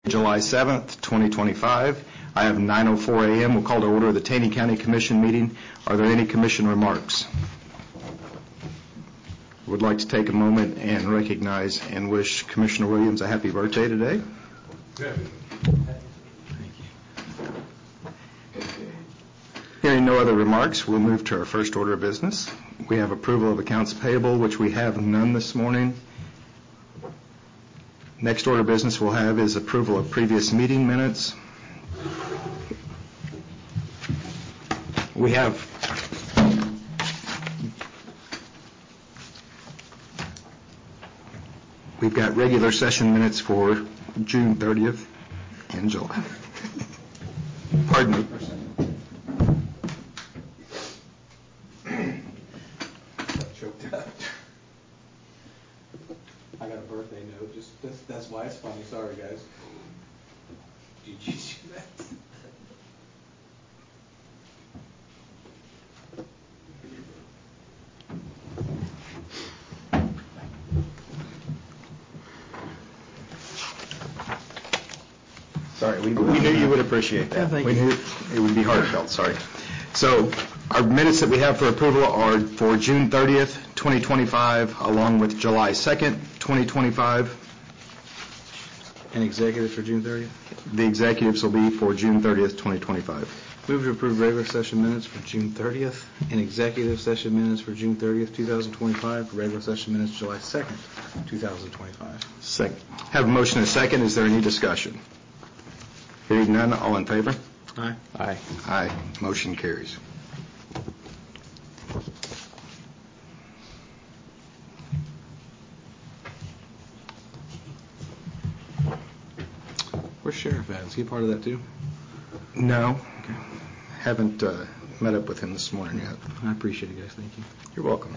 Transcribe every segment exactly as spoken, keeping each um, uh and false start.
July seventh, twenty twenty-five. I have nine oh four a m We'll call to order the Taney County Commission meeting. Are there any commission remarks? Would like to take a moment and recognize and wish Commissioner Williams a happy birthday today. Good. Thank you. Hearing no other remarks, we'll move to our first order of business. We have approval of accounts payable, which we have none this morning. Next order of business we'll have is approval of previous meeting minutes. We have we've got regular session minutes for June thirtieth and July. Pardon me. I got a birthday note. Just that's, that's why it's funny. Sorry, guys. Did you see that? Sorry, we, we knew you would appreciate that. Yeah, thank we you. knew it would be heartfelt. Sorry. So our minutes that we have for approval are for June thirtieth, twenty twenty-five, along with July second, twenty twenty-five. And executive for June thirtieth? The executives will be for June thirtieth, twenty twenty-five. Move to approve regular session minutes for June thirtieth and executive session minutes for June thirtieth, twenty twenty-five, regular session minutes July second, twenty twenty-five. Second. Have a motion and a second. Is there any discussion? Hearing none, all in favor? Aye. Aye. Aye. Motion carries. Where's Sheriff at? Is he part of that too? No. Okay. Haven't uh, met up with him this morning yet. I appreciate it, guys. Thank you. You're welcome.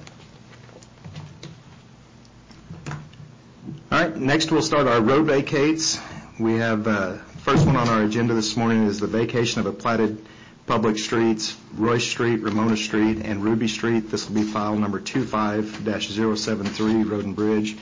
All right, next we'll start our road vacates. We have uh, first one on our agenda this morning is the vacation of a platted public streets, Royce Street, Ramona Street, and Ruby Street. This will be file number two five dash zero seven three, Road and Bridge.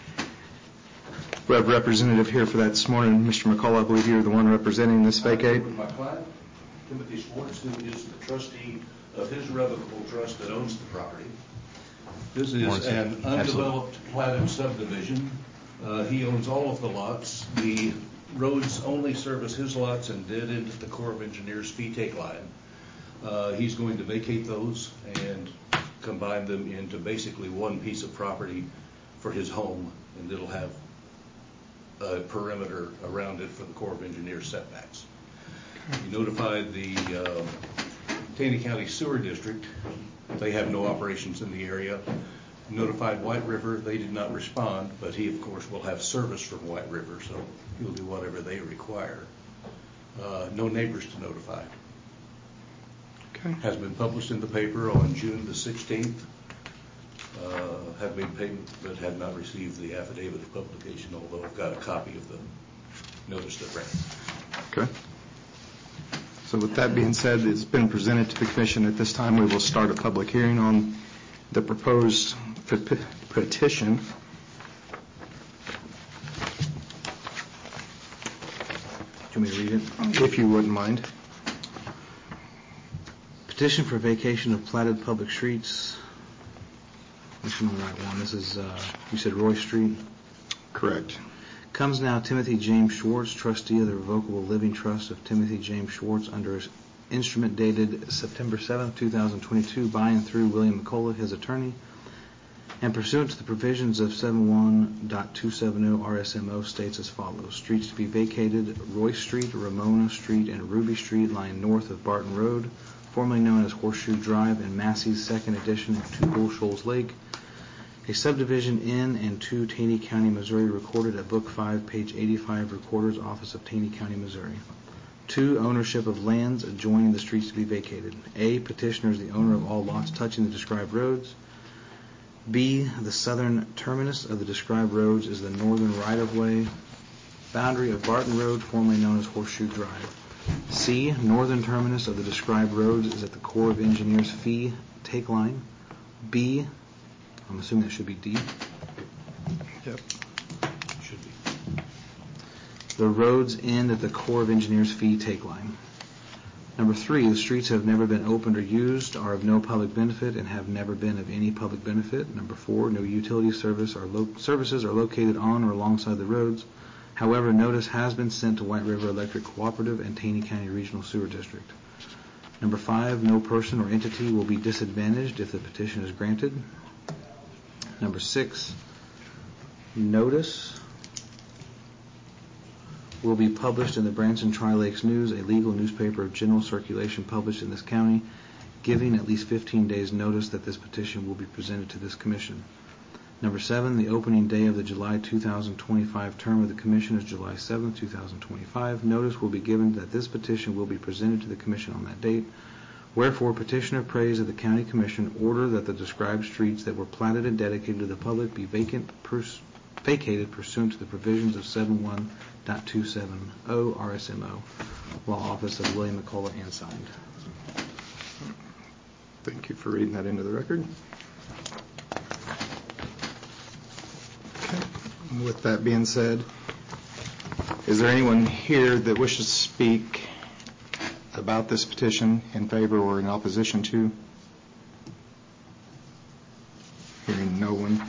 We have a representative here for that this morning. Mister McCall, I believe you're the one representing this vacate. My client, Timothy Schwartz, who is the trustee of his revocable trust that owns the property. This is an undeveloped platted subdivision. Uh, he owns all of the lots. The roads only service his lots and dead into the Corps of Engineers fee take line. Uh, he's going to vacate those and combine them into basically one piece of property for his home, and it'll have a perimeter around it for the Corps of Engineers setbacks. He notified the uh, Taney County Sewer District. They have no operations in the area. Notified White River. They did not respond, but he, of course, will have service from White River, so he'll do whatever they require. Uh, no neighbors to notify. Okay. Has been published in the paper on June the sixteenth. Uh, have made payment, but have not received the affidavit of publication, although I've got a copy of the notice that ran. Okay. So with that being said, it's been presented to the Commission. At this time, we will start a public hearing on the proposed petition. Can we read it? If you wouldn't mind. Petition for vacation of platted public streets. This is the right one. This is, uh, you said Royce Street? Correct. Comes now Timothy James Schwartz, trustee of the Revocable Living Trust of Timothy James Schwartz, under instrument dated September seventh, twenty twenty-two, by and through William McCullough, his attorney, and pursuant to the provisions of seventy-one point two seventy R S M O, states as follows. Streets to be vacated: Royce Street, Ramona Street, and Ruby Street, lying north of Barton Road, formerly known as Horseshoe Drive, and Massey's second edition to Bull Shoals Lake. A subdivision in and to Taney County, Missouri, recorded at Book five, page eighty-five, Recorder's Office of Taney County, Missouri. Two, ownership of lands adjoining the streets to be vacated. A, petitioner is the owner of all lots touching the described roads. B, the southern terminus of the described roads is the northern right-of-way boundary of Barton Road, formerly known as Horseshoe Drive. C, northern terminus of the described roads is at the Corps of Engineers fee take line. B, I'm assuming that should be D. Yep. Should be. The roads end at the Corps of Engineers fee take line. Number three, the streets have never been opened or used, are of no public benefit, and have never been of any public benefit. Number four, no utility service or lo- services are located on or alongside the roads. However, notice has been sent to White River Electric Cooperative and Taney County Regional Sewer District. Number five, no person or entity will be disadvantaged if the petition is granted. Number six, notice will be published in the Branson Tri-Lakes News, a legal newspaper of general circulation published in this county, giving at least fifteen days notice that this petition will be presented to this commission. Number seven, the opening day of the July two thousand twenty-five term of the commission is July seventh, two thousand twenty-five. Notice will be given that this petition will be presented to the commission on that date. Wherefore, petitioner prays that the county commission order that the described streets that were platted and dedicated to the public be vacant pers- vacated pursuant to the provisions of seventy-one point two seven zero R S M O, law office of William McCullough, and signed. Thank you for reading that into the record. Okay. With that being said, is there anyone here that wishes to speak about this petition in favor or in opposition to? Hearing no one,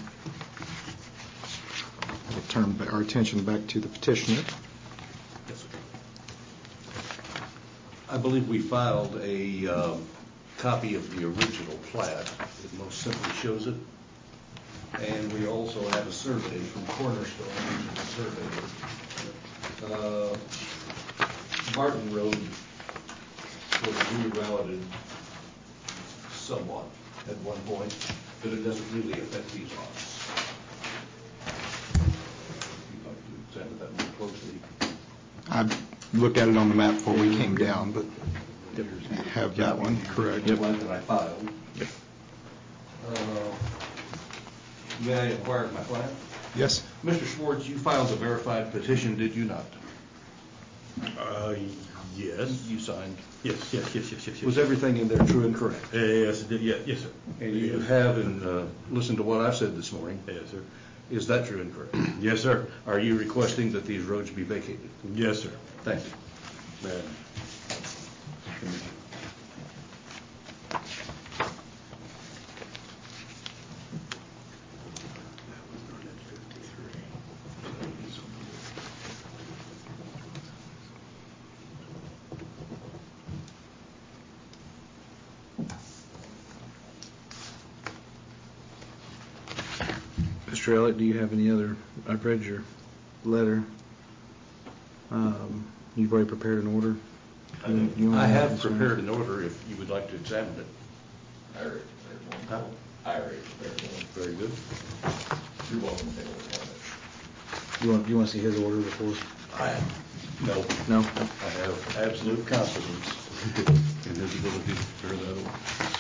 we'll turn our attention back to the petitioner. Yes, sir. I believe we filed a uh, copy of the original plat. It most simply shows it. And we also have a survey from Cornerstone, which is a survey. Uh, Martin Road was rerouted somewhat at one point, but it doesn't really affect these lots. You'd like to examine that more closely. I looked at it on the map before we came down, but I have that one correct. The plat that I filed. Yep. Uh, May I inquire my client? Yes. Mister Schwartz, you filed a verified petition, did you not? Uh, yes. You signed. Yes, yes, yes, yes, yes. Was everything in there true and correct? Uh, yes, it did. Yeah, yes, sir. And you Yes. have and uh, listened to what I said this morning. Yes, sir. Is that true and correct? Yes, sir. Are you requesting that these roads be vacated? Yes, sir. Thank you. Man. Mister Elliott, do you have any other? I've read your letter. Um, you've already prepared an order. You- you wanna I have this one? prepared an order if you would like to examine it. I already prepared one. I already prepared one. Very good. You're welcome to take a look at it. You want? You want to see his order before? I, no, No. I have absolute confidence in his ability to prepare that order.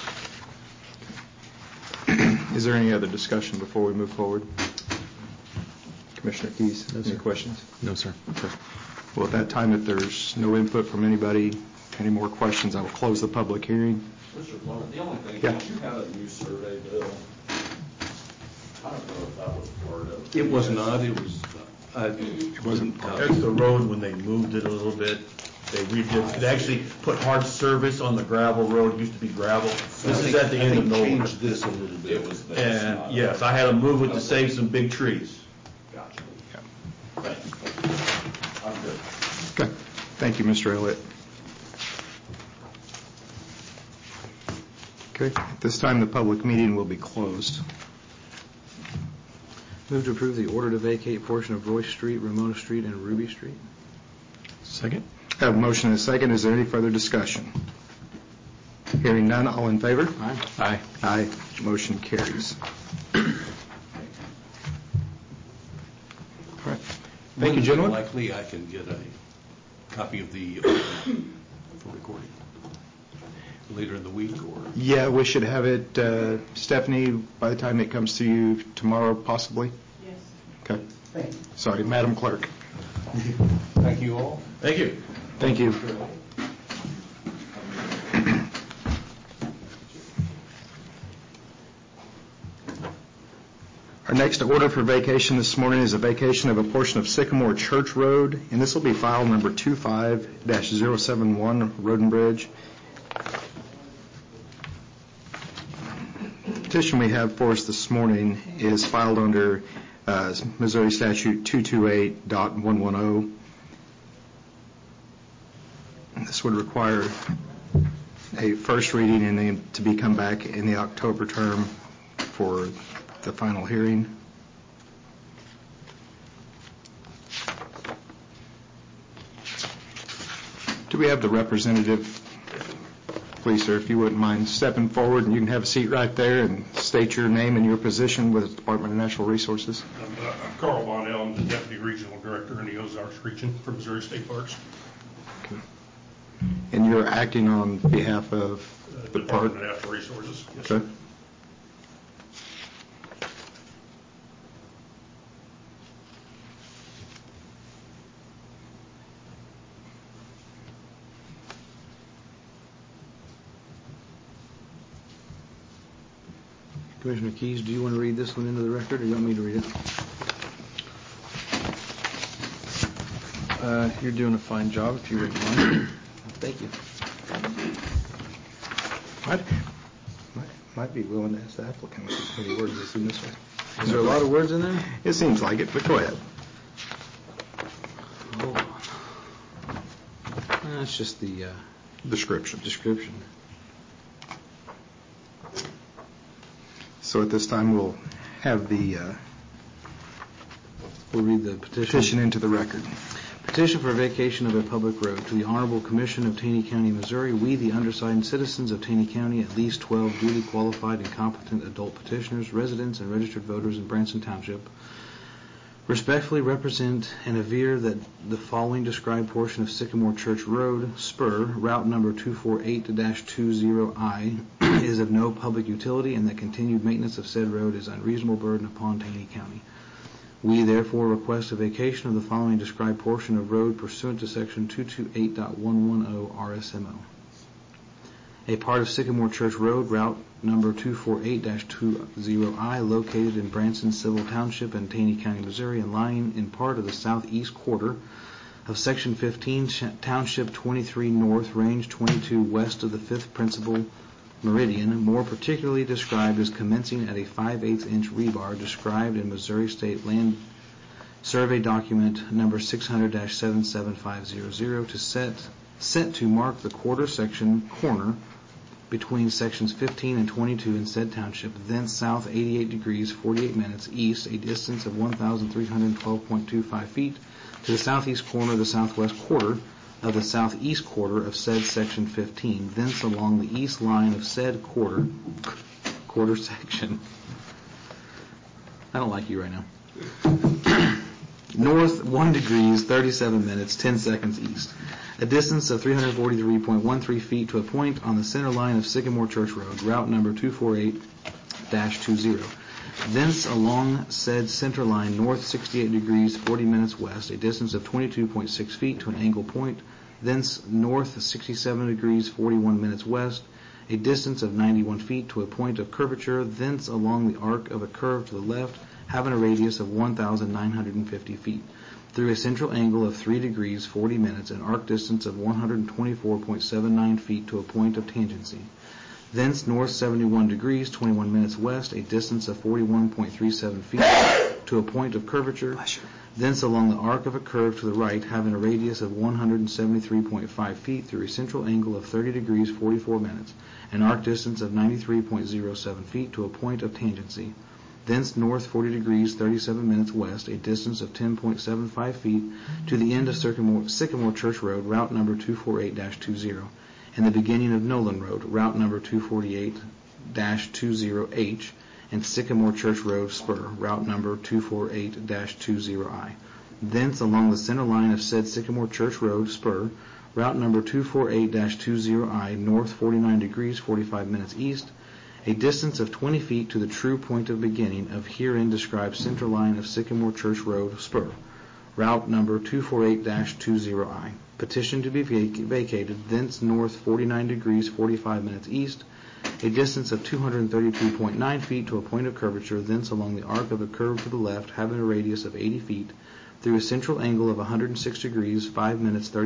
Is there any other discussion before we move forward? Commissioner Keys, No, any sir. questions? No, sir. Okay. Well, at that time, if there's no input from anybody, any more questions, I will close the public hearing. Mister Plummer, the only thing, Yeah. don't you have a new survey bill? I don't know if that was part of. It was not, it was, I It wasn't part of it. That's the road when they moved it a little bit. They redid, they actually put hard surface on the gravel road. It used to be gravel. This is at the end of I think nowhere. changed this a little bit. It was this. And not- yes, I had to move it to save some big trees. Gotcha. Yeah. Thanks. I'm good. Okay. Thank you, Mister Elliott. Okay. At this time, the public meeting will be closed. Move to approve the order to vacate portion of Royce Street, Ramona Street, and Ruby Street. Second. Have a motion and a second. Is there any further discussion? Hearing none, all in favor? Aye. Aye. Aye. Motion carries. All right. Thank you, When is it gentlemen. likely I can get a copy of the order for recording? Later in the week or? Yeah, we should have it, uh, Stephanie, by the time it comes to you tomorrow, possibly? Yes. Okay. Sorry, Madam Clerk. Thank you all. Thank you. Thank you. Our next order for vacation this morning is a vacation of a portion of Sycamore Church Road, and this will be file number two five dash zero seven one, Road and Bridge. The petition we have for us this morning is filed under uh, Missouri Statute two twenty-eight point one ten. This would require a first reading and then to be come back in the October term for the final hearing. Do we have the representative? Please, sir, if you wouldn't mind stepping forward, and you can have a seat right there and state your name and your position with the Department of Natural Resources. I'm, uh, I'm Carl Bonnell. I'm the Deputy Regional Director in the Ozarks region for Missouri State Parks. Okay. And you're acting on behalf of Uh, the Department park? of Natural Resources. Yes, Okay. sir. Commissioner Keys, do you want to read this one into the record, or you want me to read it? Uh, you're doing a fine job, if you wouldn't mind. Thank you. Might, might, might be willing to ask the applicant if there's any words that's in this way. Is there a lot of words in there? It seems like it, but go ahead. Hold on. That's just the uh, Description. description. So at this time, we'll have the uh, We'll read the petition. petition into the record. Petition for vacation of a public road. To the Honorable Commission of Taney County, Missouri, we, the undersigned citizens of Taney County, at least twelve duly qualified and competent adult petitioners, residents, and registered voters in Branson Township, respectfully represent and aver that the following described portion of Sycamore Church Road, Spur, route number two forty-eight dash twenty I, is of no public utility, and that continued maintenance of said road is unreasonable burden upon Taney County. We therefore request a vacation of the following described portion of road pursuant to section two twenty-eight point one ten R S M O. A part of Sycamore Church Road, route number two forty-eight dash twenty I, located in Branson Civil Township in Taney County, Missouri, and lying in part of the southeast quarter of section fifteen, Township twenty-three North, range twenty-two west of the fifth principal meridian, more particularly described as commencing at a five eighths inch rebar described in Missouri State Land Survey document number six hundred dash seven seven five zero zero to set set to mark the quarter section corner between sections fifteen and twenty-two in said township, thence south eighty-eight degrees forty-eight minutes east, a distance of one thousand three hundred twelve point two five feet, to the southeast corner of the southwest quarter of the southeast quarter of said section fifteen, thence along the east line of said quarter quarter section. I don't like you right now. North one degrees thirty-seven minutes ten seconds east, a distance of three hundred forty-three point one three feet to a point on the center line of Sycamore Church Road, route number two forty-eight dash twenty. Thence along said center line north sixty-eight degrees forty minutes west, a distance of twenty-two point six feet to an angle point, thence north sixty-seven degrees forty-one minutes west, a distance of ninety-one feet to a point of curvature, thence along the arc of a curve to the left, having a radius of one thousand nine hundred fifty feet, through a central angle of three degrees forty minutes, an arc distance of one hundred twenty-four point seven nine feet to a point of tangency. Thence north seventy-one degrees twenty-one minutes west, a distance of forty-one point three seven feet to a point of curvature. Thence along the arc of a curve to the right, having a radius of one hundred seventy-three point five feet through a central angle of thirty degrees forty-four minutes, an arc distance of ninety-three point zero seven feet to a point of tangency. Thence north forty degrees thirty-seven minutes west, a distance of ten point seven five feet to the end of Sycamore, Sycamore Church Road, route number two forty-eight dash twenty, and the beginning of Nolan Road, route number two forty-eight dash twenty H, and Sycamore Church Road, Spur, route number two forty-eight dash twenty I. Thence along the center line of said Sycamore Church Road, Spur, route number two forty-eight dash twenty I, north forty-nine degrees forty-five minutes east, a distance of twenty feet to the true point of beginning of herein described center line of Sycamore Church Road, Spur, route number two forty-eight dash twenty I. Petition to be vac- vacated, thence north forty-nine degrees forty-five minutes east, a distance of two hundred thirty-two point nine feet to a point of curvature, thence along the arc of a curve to the left, having a radius of eighty feet, through a central angle of one hundred six degrees, five minutes, thirty